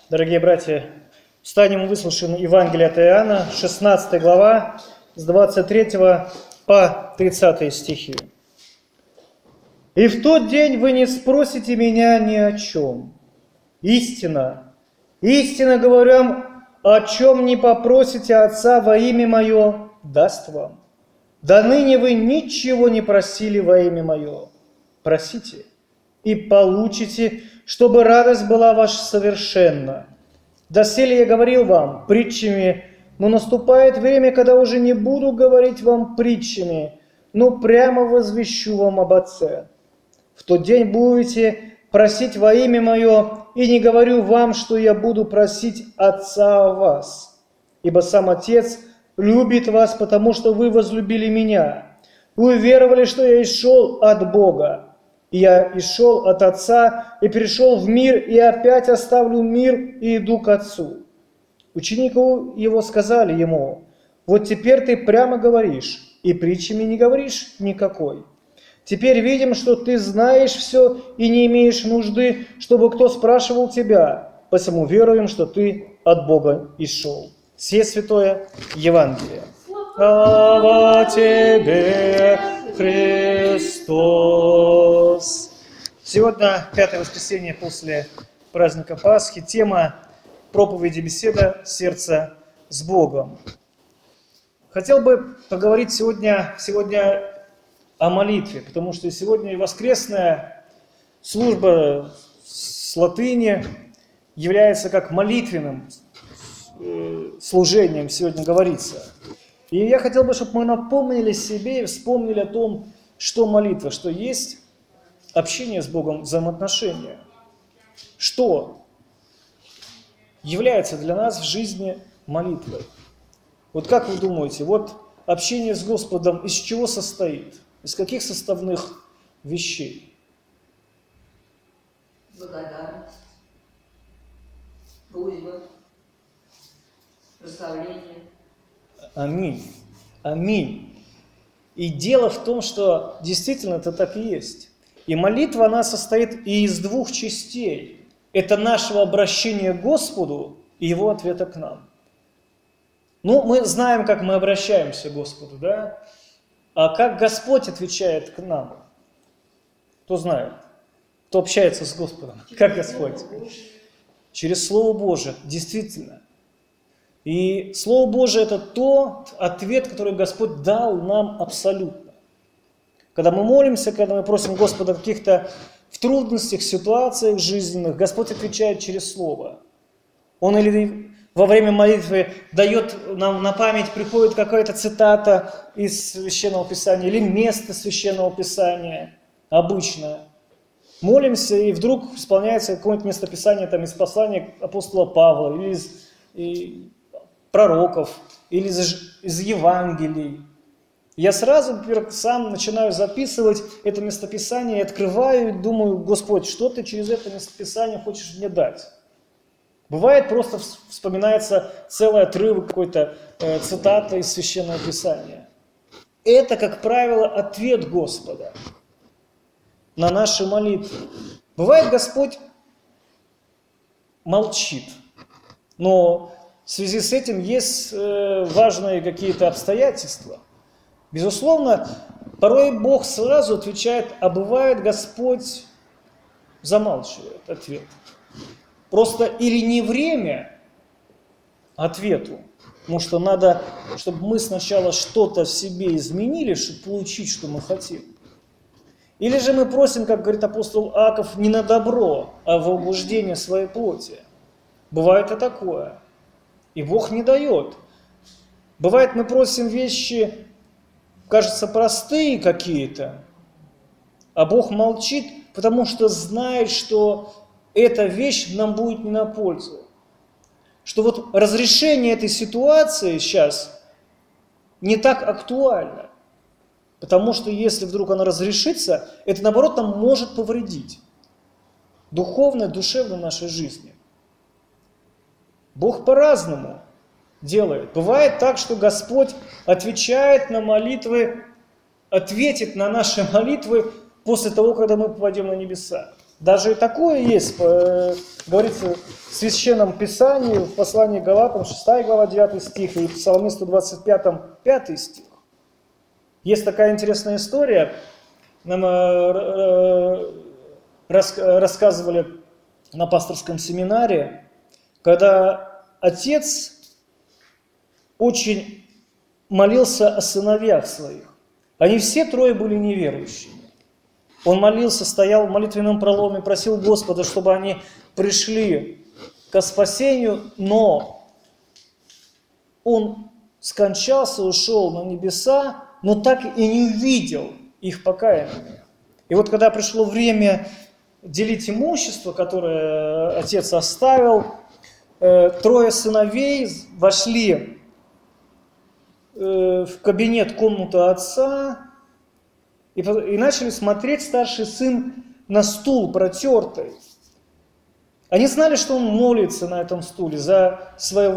Дорогие братья, встанем и выслушаем Евангелие от Иоанна, 16 глава, с 23 по 30 стихи. «И в тот день вы не спросите меня ни о чем. Истинно, истинно говорю вам, о чем не попросите Отца во имя Мое, даст вам. До ныне вы ничего не просили во имя Мое. Просите и получите, чтобы радость была ваша совершенна. Доселе я говорил вам притчами, но наступает время, когда уже не буду говорить вам притчами, но прямо возвещу вам об Отце. В тот день будете просить во имя Мое, и не говорю вам, что я буду просить Отца о вас. Ибо сам Отец любит вас, потому что вы возлюбили Меня. Вы уверовали, что я исшел от Бога. И я исшел от Отца, и перешел в мир, и опять оставлю мир, и иду к Отцу. Ученики Его сказали Ему: вот теперь ты прямо говоришь, и притчами не говоришь никакой. Теперь видим, что ты знаешь все и не имеешь нужды, чтобы кто спрашивал тебя, посему веруем, что ты от Бога исшел». Сие святое Евангелие. Слава тебе, Христос! Сегодня, пятое воскресенье после праздника Пасхи, тема проповеди беседа «Сердце с Богом». Хотел бы поговорить сегодня о молитве, потому что сегодня и воскресная служба с латыни является как молитвенным служением, сегодня говорится. И я хотел бы, чтобы мы напомнили себе и вспомнили о том, что молитва, что есть общение с Богом, взаимоотношения. Что является для нас в жизни молитвой? Вот как вы думаете, вот общение с Господом из чего состоит? Из каких составных вещей? Благодарность, просьба, прославление. Аминь. Аминь. И дело в том, что действительно это так и есть. И молитва, она состоит и из двух частей. Это нашего обращения к Господу и Его ответа к нам. Ну, мы знаем, как мы обращаемся к Господу, да? А как Господь отвечает к нам? Кто знает? Кто общается с Господом? Как Господь? Через Слово Божие, действительно. И Слово Божие – это тот ответ, который Господь дал нам абсолютно. Когда мы молимся, когда мы просим Господа в каких-то в трудностях, ситуациях жизненных, Господь отвечает через Слово. Он или во время молитвы дает нам на память, приходит какая-то цитата из Священного Писания или место Священного Писания обычно. Молимся, и вдруг исполняется какое-нибудь местописание там, из послания апостола Павла, или из пророков, или из Евангелий. Я сразу, например, сам начинаю записывать это местописание, и открываю, и думаю: Господь, что ты через это местописание хочешь мне дать? Бывает, просто вспоминается целый отрывок какой-то цитата из Священного Писания. Это, как правило, ответ Господа на наши молитвы. Бывает, Господь молчит, но в связи с этим есть важные какие-то обстоятельства. Безусловно, порой Бог сразу отвечает, а бывает, Господь замалчивает ответ. Просто или не время ответу, потому что надо, чтобы мы сначала что-то в себе изменили, чтобы получить, что мы хотим. Или же мы просим, как говорит апостол Иаков, не на добро, а в угождение своей плоти. Бывает и такое. И Бог не дает. Бывает, мы просим вещи, кажется, простые какие-то, а Бог молчит, потому что знает, что эта вещь нам будет не на пользу. Что вот разрешение этой ситуации сейчас не так актуально. Потому что если вдруг она разрешится, это наоборот нам может повредить духовной, душевной нашей жизни. Бог по-разному делает. Бывает так, что Господь отвечает на молитвы, ответит на наши молитвы после того, когда мы попадем на небеса. Даже и такое есть, говорится в Священном Писании, в послании к Галатам, 6 глава, 9 стих, и в Псалме 125, 5 стих. Есть такая интересная история, нам рассказывали на пасторском семинаре, когда отец очень молился о сыновьях своих. Они все трое были неверующими. Он молился, стоял в молитвенном проломе, просил Господа, чтобы они пришли ко спасению, но он скончался, ушел на небеса, но так и не увидел их покаяния. И вот когда пришло время делить имущество, которое отец оставил, трое сыновей вошли в кабинет, комнату отца, и начали смотреть старший сын на стул протертый. Они знали, что он молится на этом стуле за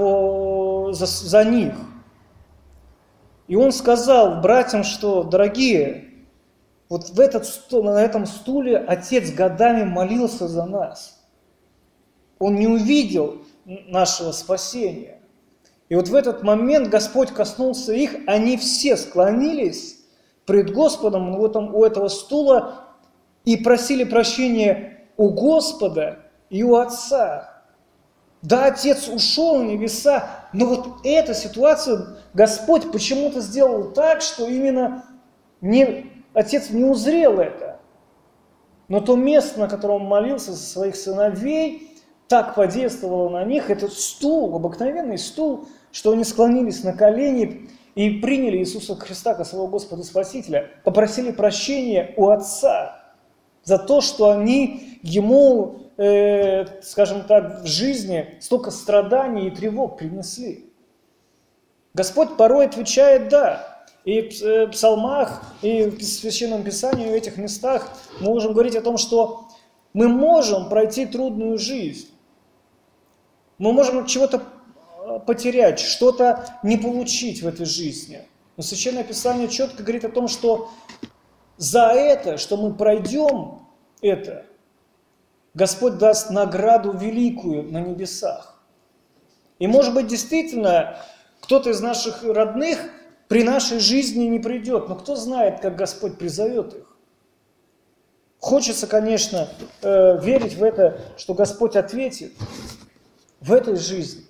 них. И он сказал братьям, что, дорогие, вот на этом стуле отец годами молился за нас. Он не увидел нашего спасения. И вот в этот момент Господь коснулся их, они все склонились пред Господом у этого стула и просили прощения у Господа и у Отца. Да, Отец ушел на небеса, но вот эта ситуация Господь почему-то сделал так, что именно Отец не узрел это. Но то место, на котором он молился за своих сыновей, так подействовало на них, этот стул, обыкновенный стул, что они склонились на колени и приняли Иисуса Христа как своего Господа и Спасителя, попросили прощения у Отца за то, что они Ему, скажем так, в жизни столько страданий и тревог принесли. Господь порой отвечает «да». И в псалмах, и в Священном Писании, и в этих местах мы можем говорить о том, что мы можем пройти трудную жизнь. Мы можем чего-то потерять, что-то не получить в этой жизни. Но Священное Писание четко говорит о том, что за это, что мы пройдем это, Господь даст награду великую на небесах. И может быть действительно кто-то из наших родных при нашей жизни не придет, но кто знает, как Господь призовет их. Хочется, конечно, верить в это, что Господь ответит в этой жизни.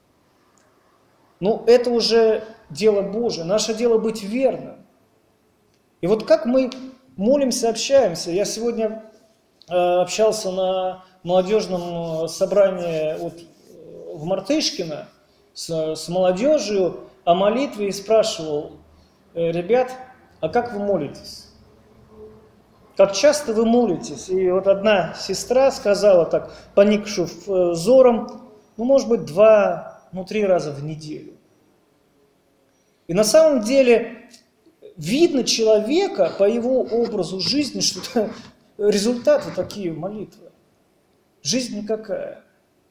Но это уже дело Божие. Наше дело быть верным. И вот как мы молимся, общаемся. Я сегодня общался на молодежном собрании в Мартышкино с молодежью о молитве и спрашивал: ребят, а как вы молитесь? Как часто вы молитесь? И вот одна сестра сказала так, поникши взором, может быть, 2-3 раза в неделю. И на самом деле видно человека по его образу жизни, что результаты такие молитвы. Жизнь никакая.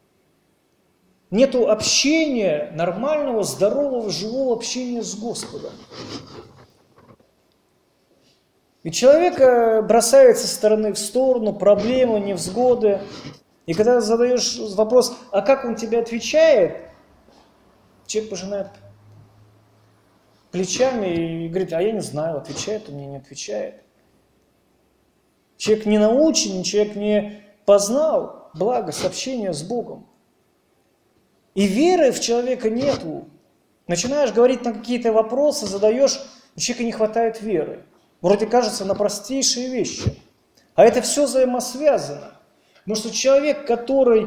Нету общения, нормального, здорового, живого общения с Господом. И человек бросается со стороны в сторону, проблемы, невзгоды. И когда задаешь вопрос, а как он тебе отвечает, человек пожимает плечами и говорит: а я не знаю, отвечает он мне, не отвечает. Человек не научен, человек не познал благость общения с Богом. И веры в человека нету. Начинаешь говорить на какие-то вопросы, задаешь, у человека не хватает веры. Вроде кажется на простейшие вещи. А это все взаимосвязано. Потому что человек, который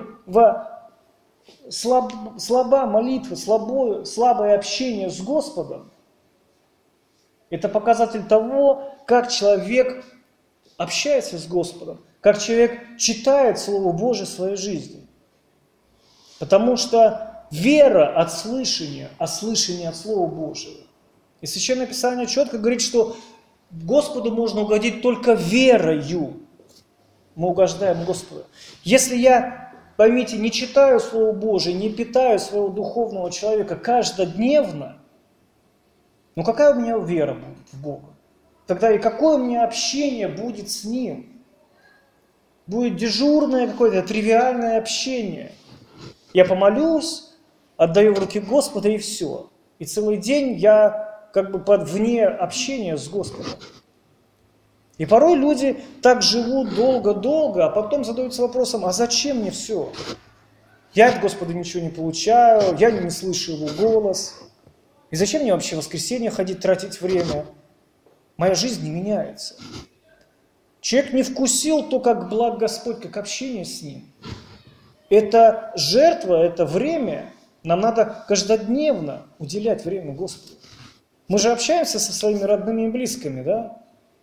слаба молитва, слабое общение с Господом, это показатель того, как человек общается с Господом, как человек читает Слово Божие в своей жизни. Потому что вера от слышания, а слышание от Слова Божьего. И Священное Писание четко говорит, что Господу можно угодить только верою. Мы угождаем Господу. Если я, поймите, не читаю Слово Божие, не питаю своего духовного человека каждодневно, какая у меня вера будет в Бога? Тогда и какое у меня общение будет с Ним? будет дежурное какое-то тривиальное общение. Я помолюсь, отдаю в руки Господа и все. И целый день я как бы вне общения с Господом. И порой люди так живут долго-долго, а потом задаются вопросом, а зачем мне все? Я от Господа ничего не получаю, я не слышу Его голос. И зачем мне вообще в воскресенье ходить, тратить время? Моя жизнь не меняется. Человек не вкусил то, как благ Господь, как общение с Ним. Это жертва, это время. Нам надо каждодневно уделять время Господу. Мы же общаемся со своими родными и близкими, да?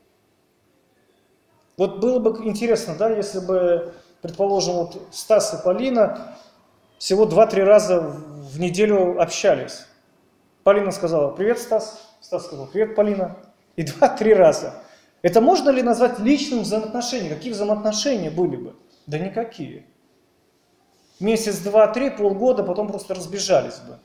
Вот было бы интересно, да, если бы, предположим, вот Стас и Полина всего 2-3 раза в неделю общались. Полина сказала: «Привет, Стас». Стас сказал: «Привет, Полина». И 2-3 раза. Это можно ли назвать личным взаимоотношением? Какие взаимоотношения были бы? Да никакие. Месяц, 2-3, полгода, потом просто разбежались бы.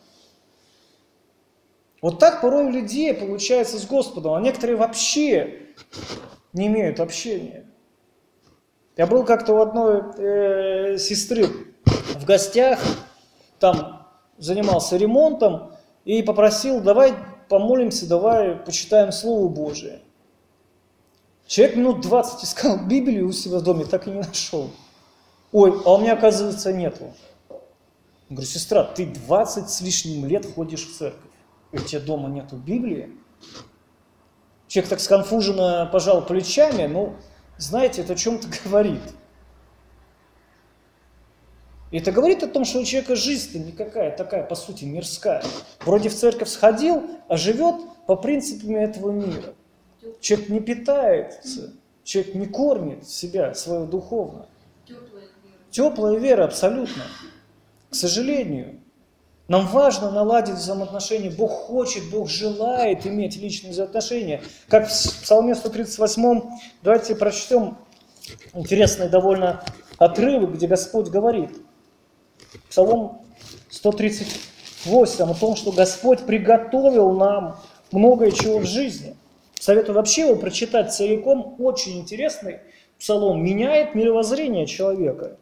Вот так порой у людей получается с Господом, а некоторые вообще не имеют общения. Я был как-то у одной сестры в гостях, там занимался ремонтом и попросил: давай помолимся, давай почитаем Слово Божие. Человек минут 20 искал Библию у себя в доме, так и не нашел. Ой, а у меня, оказывается, нету. Я говорю: сестра, ты 20 с лишним лет ходишь в церковь, и у тебя дома нету Библии? Человек так сконфуженно пожал плечами, ну, знаете, это о чем-то говорит. И это говорит о том, что у человека жизнь-то никакая такая, по сути, мирская. Вроде в церковь сходил, а живет по принципам этого мира. Человек не питается, человек не кормит себя, свое духовное. Теплая вера, абсолютно. К сожалению. Нам важно наладить взаимоотношения. Бог хочет, Бог желает иметь личные взаимоотношения. Как в Псалме 138, давайте прочтем интересный довольно отрывок, где Господь говорит. Псалом 138 о том, что Господь приготовил нам многое чего в жизни. Советую вообще его прочитать целиком. Очень интересный псалом. Меняет мировоззрение человека.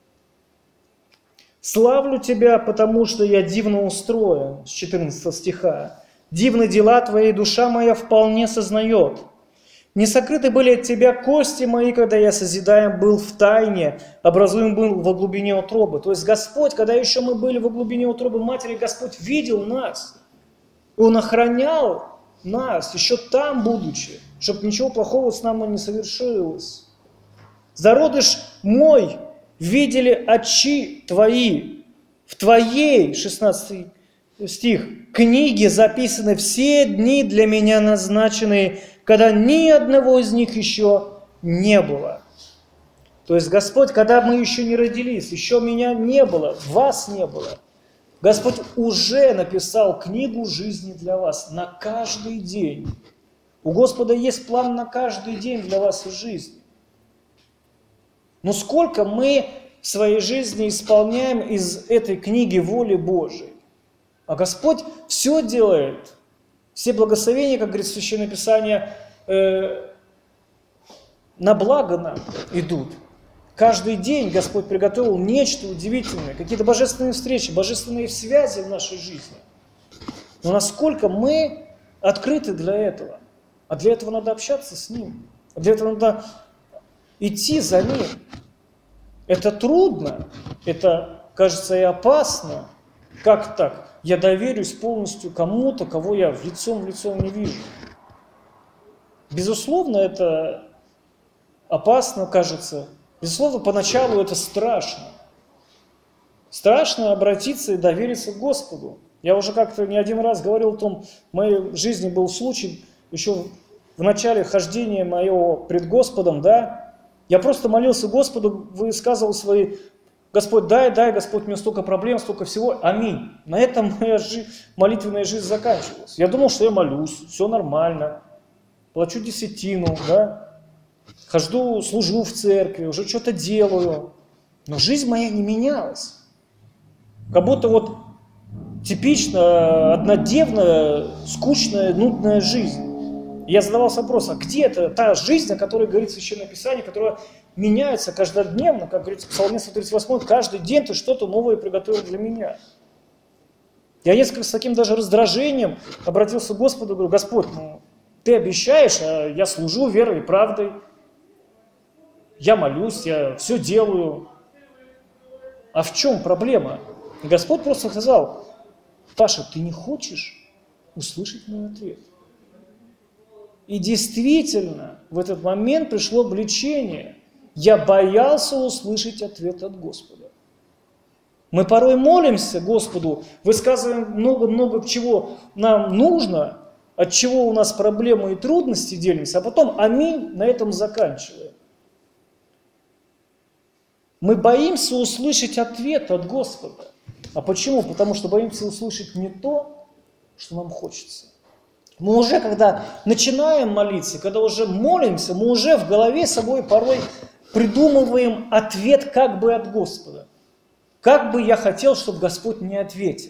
«Славлю Тебя, потому что я дивно устроен», с 14 стиха. «Дивны дела Твои, душа моя вполне сознает. Не сокрыты были от Тебя кости мои, когда я созидаем был в тайне, образуем был во глубине утробы». То есть Господь, когда еще мы были во глубине утробы матери, Господь видел нас. И Он охранял нас, еще там будучи, чтобы ничего плохого с нами не совершилось. «Зародыш мой видели очи Твои, в Твоей», 16 стих, «книге записаны все дни для меня назначенные, когда ни одного из них еще не было». То есть Господь, когда мы еще не родились, еще меня не было, вас не было, Господь уже написал книгу жизни для вас на каждый день. У Господа есть план на каждый день для вас в жизни. Но сколько мы в своей жизни исполняем из этой книги воли Божией? А Господь все делает. Все благословения, как говорит Священное Писание, на благо нам идут. Каждый день Господь приготовил нечто удивительное, какие-то божественные встречи, божественные связи в нашей жизни. Но насколько мы открыты для этого? А для этого надо общаться с Ним. А для этого надо идти за Ним. Это трудно, это, кажется, и опасно. Как так? Я доверюсь полностью кому-то, кого я в лицо не вижу. Безусловно, это опасно, кажется. Безусловно, поначалу это страшно. Страшно обратиться и довериться Господу. Я уже как-то не один раз говорил о том, в моей жизни был случай, еще в начале хождения моего пред Господом, да, я просто молился Господу, высказывал свои: Господь, дай, Господь, мне столько проблем, столько всего, аминь. На этом моя молитвенная жизнь заканчивалась. Я думал, что я молюсь, все нормально, плачу десятину, да, хожу, служу в церкви, уже что-то делаю. Но жизнь моя не менялась. Как будто вот типично однодневная, скучная, нудная жизнь. И я задавался вопросом: а где это та жизнь, о которой говорит Священное Писание, которая меняются каждодневно, как говорится в Псалме 138, каждый день ты что-то новое приготовил для меня. Я несколько с таким даже раздражением обратился к Господу, говорю: Господь, ты обещаешь, а я служу верой и правдой, я молюсь, я все делаю. А в чем проблема? И Господь просто сказал: Паша, ты не хочешь услышать мой ответ? И действительно, в этот момент пришло облегчение. Я боялся услышать ответ от Господа. Мы порой молимся Господу, высказываем много-много чего нам нужно, от чего у нас проблемы и трудности делимся, а потом аминь, на этом заканчиваем. Мы боимся услышать ответ от Господа. А почему? Потому что боимся услышать не то, что нам хочется. Мы уже, когда начинаем молиться, когда уже молимся, мы уже в голове собой порой придумываем ответ как бы от Господа. Как бы я хотел, чтобы Господь мне ответил.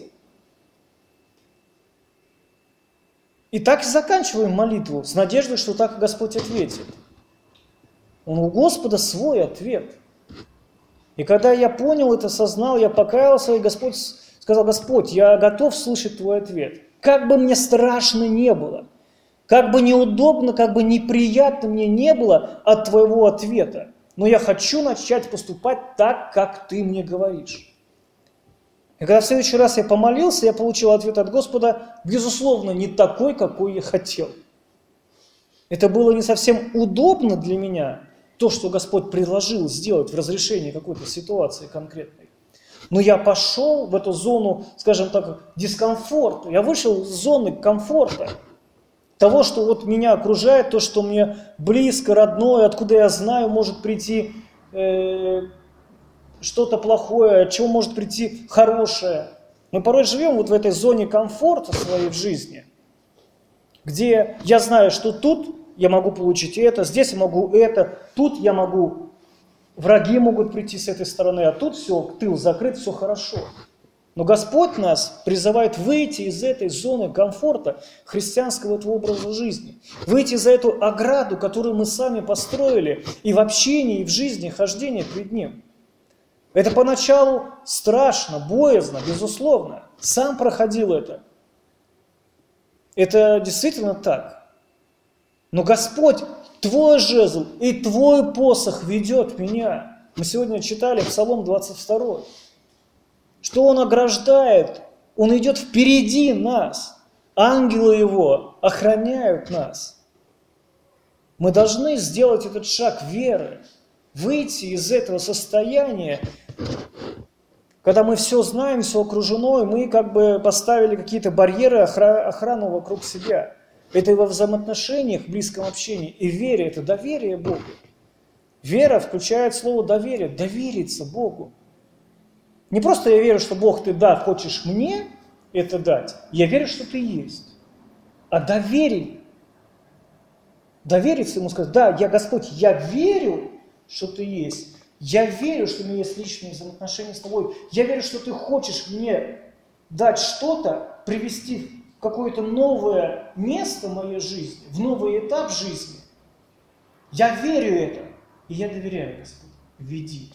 И так и заканчиваем молитву с надеждой, что так Господь ответит. У Господа свой ответ. И когда я понял это, осознал, я покаялся, и Господь сказал: Господь, я готов слышать Твой ответ. Как бы мне страшно не было, как бы неудобно, как бы неприятно мне не было от Твоего ответа, но я хочу начать поступать так, как Ты мне говоришь. И когда в следующий раз я помолился, я получил ответ от Господа, безусловно, не такой, какой я хотел. Это было не совсем удобно для меня, то, что Господь предложил сделать в разрешении какой-то ситуации конкретной. Но я пошел в эту зону, скажем так, дискомфорта. Я вышел из зоны комфорта. Того, что вот меня окружает, то, что мне близко, родное, откуда я знаю, может прийти что-то плохое, от чего может прийти хорошее. Мы порой живем вот в этой зоне комфорта своей в жизни, где я знаю, что тут я могу получить это, здесь я могу это, тут я могу, враги могут прийти с этой стороны, а тут все, тыл закрыт, все хорошо. Но Господь нас призывает выйти из этой зоны комфорта христианского этого образа жизни, выйти за эту ограду, которую мы сами построили и в общении, и в жизни, хождении пред Ним. Это поначалу страшно, боязно, безусловно. Сам проходил это. Это действительно так. Но Господь, Твой жезл и Твой посох ведет меня. Мы сегодня читали Псалом 22. Что Он ограждает, Он идет впереди нас. Ангелы Его охраняют нас. Мы должны сделать этот шаг веры, выйти из этого состояния, когда мы все знаем, все окружено, и мы как бы поставили какие-то барьеры, охрану вокруг себя. Это и во взаимоотношениях, в близком общении, и в вере, это доверие Богу. Вера включает слово доверие, довериться Богу. Не просто я верю, что Бог, Ты хочешь мне это дать, я верю, что Ты есть. А довериться Ему, сказать: да, Господь, я верю, что Ты есть. Я верю, что у меня есть личные взаимоотношения с Тобой. Я верю, что Ты хочешь мне дать что-то, привести в какое-то новое место в моей жизни, в новый этап жизни. Я верю это, и я доверяю, Господь. Веди.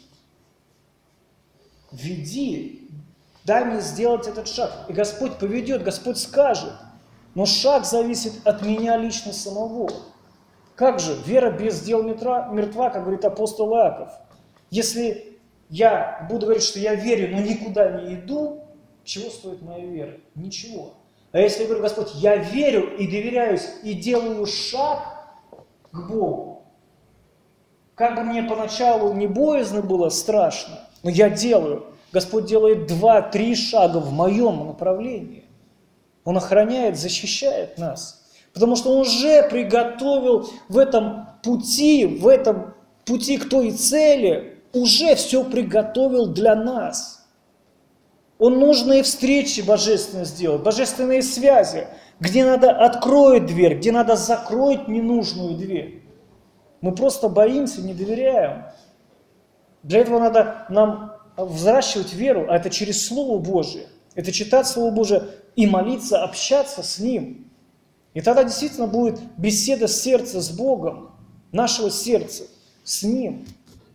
Веди. Дай мне сделать этот шаг. И Господь поведет, Господь скажет. Но шаг зависит от меня лично самого. Как же? Вера без дел мертва, как говорит апостол Иаков. Если я буду говорить, что я верю, но никуда не иду, чего стоит моя вера? Ничего. А если я говорю: Господь, я верю и доверяюсь, и делаю шаг к Богу, как бы мне поначалу не боязно было, страшно, но я делаю. Господь делает 2-3 шага в моем направлении. Он охраняет, защищает нас. Потому что Он уже приготовил в этом пути к той цели, уже все приготовил для нас. Он нужные встречи божественные сделает, божественные связи, где надо откроет дверь, где надо закроет ненужную дверь. Мы просто боимся, не доверяем. Для этого надо нам взращивать веру, а это через Слово Божие. Это читать Слово Божие и молиться, общаться с Ним. И тогда действительно будет беседа сердца с Богом, нашего сердца с Ним.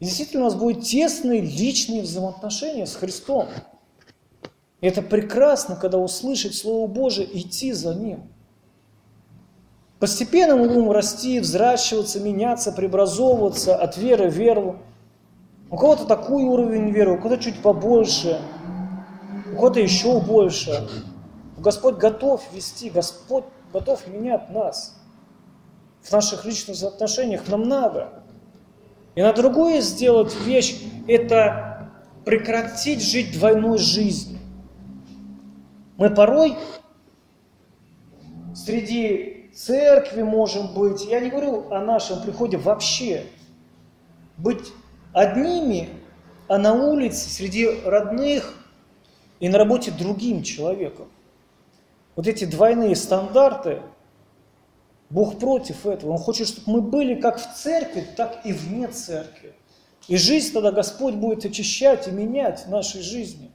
И действительно у нас будут тесные личные взаимоотношения с Христом. И это прекрасно, когда услышать Слово Божие, идти за Ним. Постепенно мы будем расти, взращиваться, меняться, преобразовываться от веры в веру. У кого-то такой уровень веры, у кого-то чуть побольше, у кого-то еще больше. Господь готов вести, Господь готов менять нас. В наших личных отношениях нам надо. И на другое сделать вещь – это прекратить жить двойной жизнью. Мы порой среди церкви можем быть, я не говорю о нашем приходе вообще, быть одними, а на улице среди родных и на работе другим человеком. Вот эти двойные стандарты, Бог против этого. Он хочет, чтобы мы были как в церкви, так и вне церкви. И жизнь тогда Господь будет очищать и менять в нашей жизни.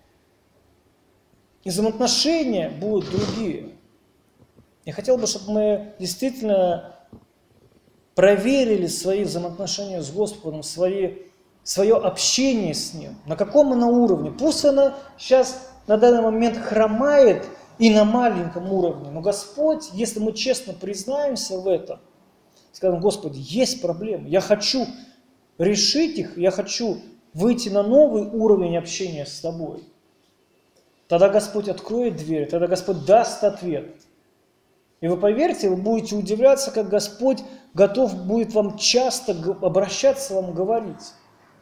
И взаимоотношения будут другие. Я хотел бы, чтобы мы действительно проверили свои взаимоотношения с Господом, свое общение с Ним. На каком она уровне. Пусть она сейчас на данный момент хромает и на маленьком уровне. Но Господь, если мы честно признаемся в этом, скажем: Господи, есть проблемы, я хочу решить их, я хочу выйти на новый уровень общения с Тобой. Тогда Господь откроет дверь, тогда Господь даст ответ. И вы поверьте, вы будете удивляться, как Господь готов будет вам часто обращаться, вам говорить.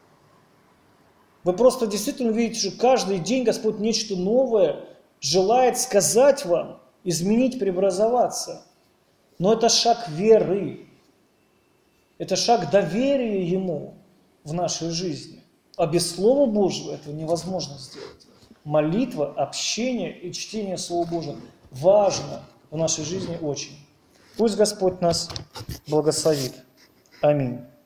Вы просто действительно увидите, что каждый день Господь нечто новое желает сказать вам, изменить, преобразоваться. Но это шаг веры. Это шаг доверия Ему в нашей жизни. А без Слова Божьего этого невозможно сделать. Молитва, общение и чтение Слова Божьего важно в нашей жизни очень. Пусть Господь нас благословит. Аминь.